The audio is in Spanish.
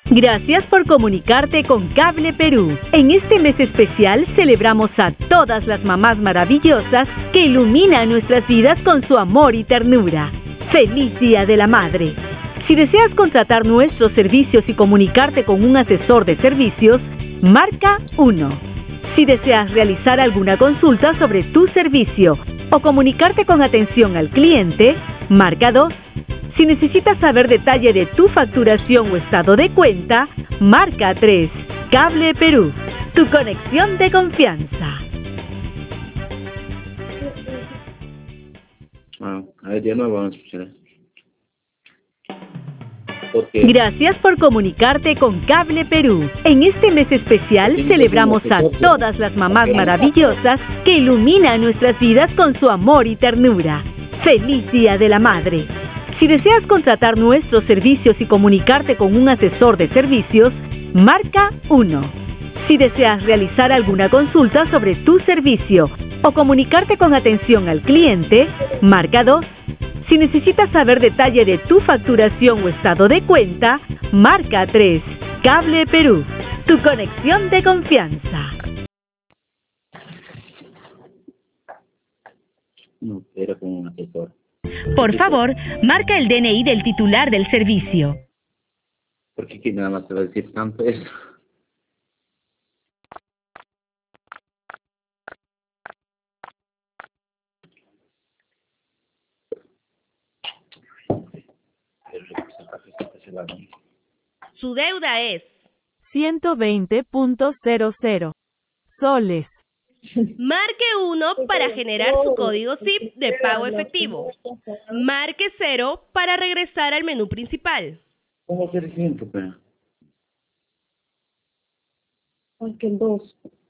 Gracias por comunicarte con Cable Perú. En este mes especial celebramos a todas las mamás maravillosas que iluminan nuestras vidas con su amor y ternura. ¡Feliz Día de la Madre! Si deseas contratar nuestros servicios y comunicarte con un asesor de servicios, marca 1. Si deseas realizar alguna consulta sobre tu servicio o comunicarte con atención al cliente, marca 2. Si necesitas saber detalle de tu facturación o estado de cuenta, marca 3. Cable Perú, tu conexión de confianza. A ver, ya no vamos a escuchar. Gracias por comunicarte con Cable Perú. En este mes especial celebramos a todas las mamás maravillosas que iluminan nuestras vidas con su amor y ternura. ¡Feliz Día de la Madre! Si deseas contratar nuestros servicios y comunicarte con un asesor de servicios, marca 1. Si deseas realizar alguna consulta sobre tu servicio o comunicarte con atención al cliente, marca 2. Si necesitas saber detalle de tu facturación o estado de cuenta, marca 3. Cable Perú, tu conexión de confianza. No, era con un asesor. Por favor, marca el DNI del titular del servicio. ¿Por qué aquí nada más te va a decir tanto eso? Su deuda es 120.00 soles. Marque 1 para generar su código SIP de pago efectivo. Marque 0 para regresar al menú principal. ¿Cómo hacer el tiempo, pero? Porque el 2.